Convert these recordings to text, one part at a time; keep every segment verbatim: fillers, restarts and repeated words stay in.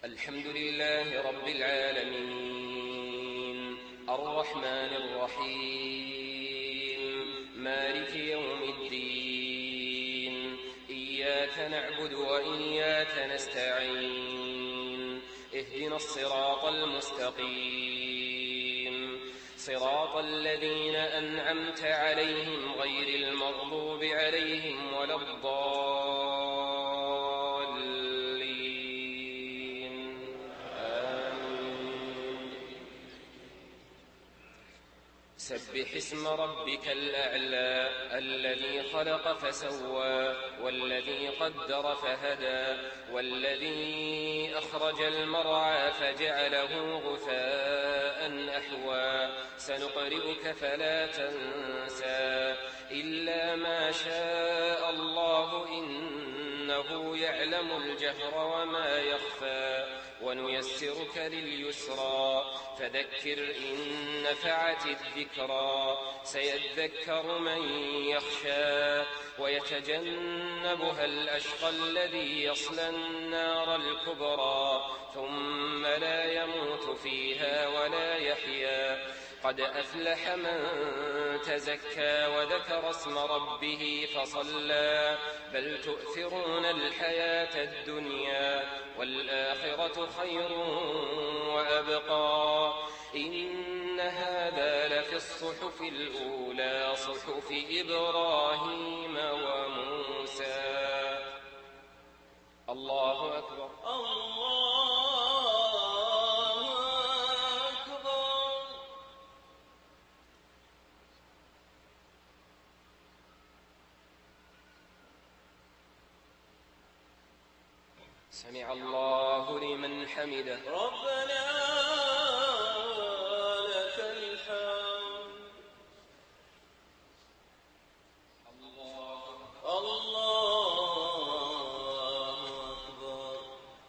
الحمد لله رب العالمين الرحمن الرحيم مالك يوم الدين إياك نعبد وإياك نستعين اهدنا الصراط المستقيم صراط الذين أنعمت عليهم غير المغضوب عليهم ولا الضالين آمين. سبح اسم ربك الأعلى الذي خلق فسوى والذي قدر فهدى والذي أخرج المرعى فجعله غثاء أحوى سنقرئك فلا تنسى إلا ما شاء الله إنه يعلم الجهر وما يخفى ونيسرك لليسرى فذكر إن نفعت الذكرى سيذكر من يخشى ويتجنبها الأشقى الذي يصلى النار الكبرى ثم لا يموت فيها ولا يحيا قد أفلح من تزكى وذكر اسم ربه فصلى بل تؤثرون الحياة الدنيا والآخرة خير وأبقى إن هذا لفي الصحف الأولى صحف إبراهيم وموسى. الله أكبر. الله أكبر. سمع الله لمن حمده. ربنا لك الحمد. الله أكبر.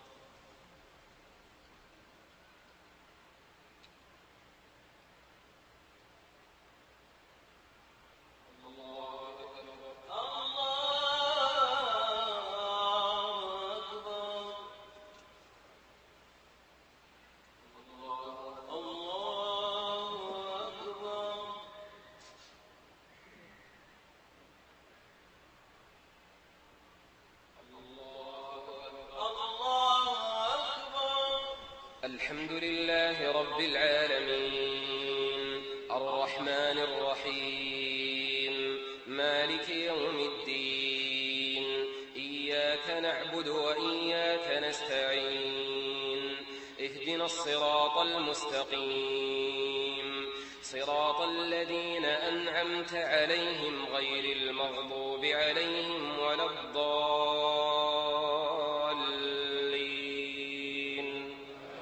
الحمد لله رب العالمين الرحمن الرحيم مالك يوم الدين إياك نعبد وإياك نستعين اهدنا الصراط المستقيم صراط الذين أنعمت عليهم غير المغضوب عليهم ولا الضالين.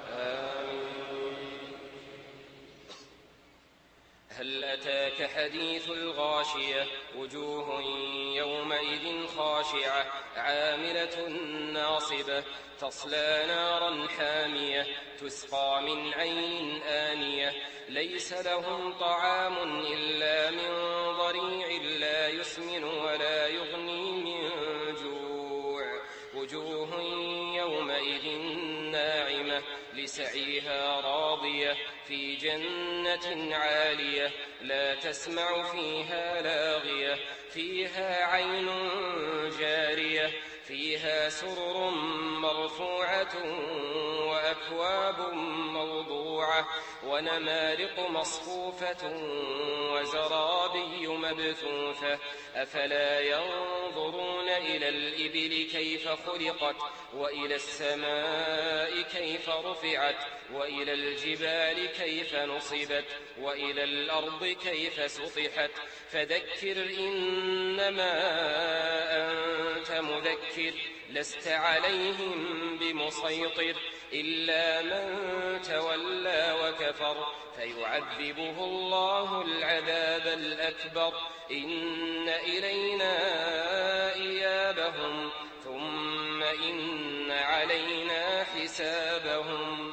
هل أتاك حديث الغاشية وجوه يومئذ خاشعة عاملة ناصبة تصلى نارا حامية تسقى من عين آنية ليس لهم طعام إلا من ضريع لا يسمن ولا يغني من جوع وجوه يومئذ ناعمة لسعيها راضية في جنة عالية لا تسمع فيها لاغية فيها عين جارية فيها سرر مرفوعة وأكواب موضوعة ونمارق مصفوفة وزرابي مبثوثة أفلا ينظرون إلى الإبل كيف خلقت وإلى السماء كيف رفعت وإلى الجبال كيف نصبت وإلى الأرض كيف سطحت فذكر إنما أنت مذكر لست عليهم بمسيطر إلا من تولى وكفر فيعذبه الله العذاب الأكبر إن إلينا إيابهم ثم إن علينا حسابهم.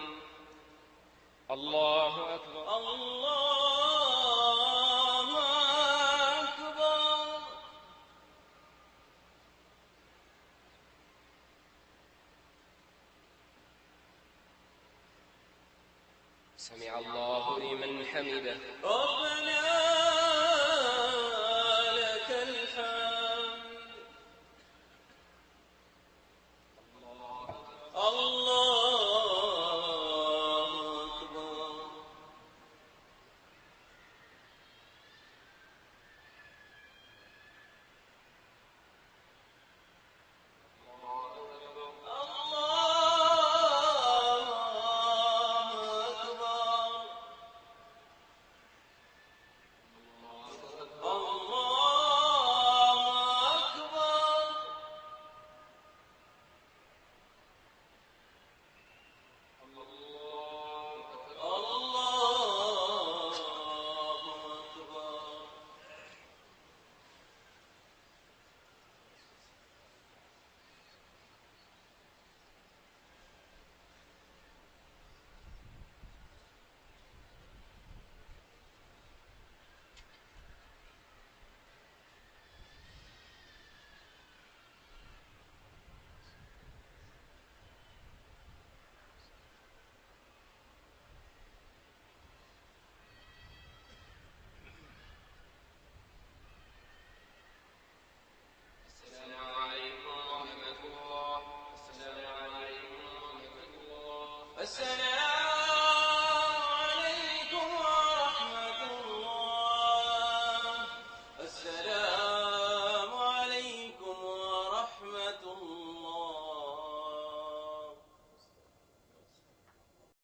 الله أكبر. الله أكبر. سمع الله لمن حمده. ربنا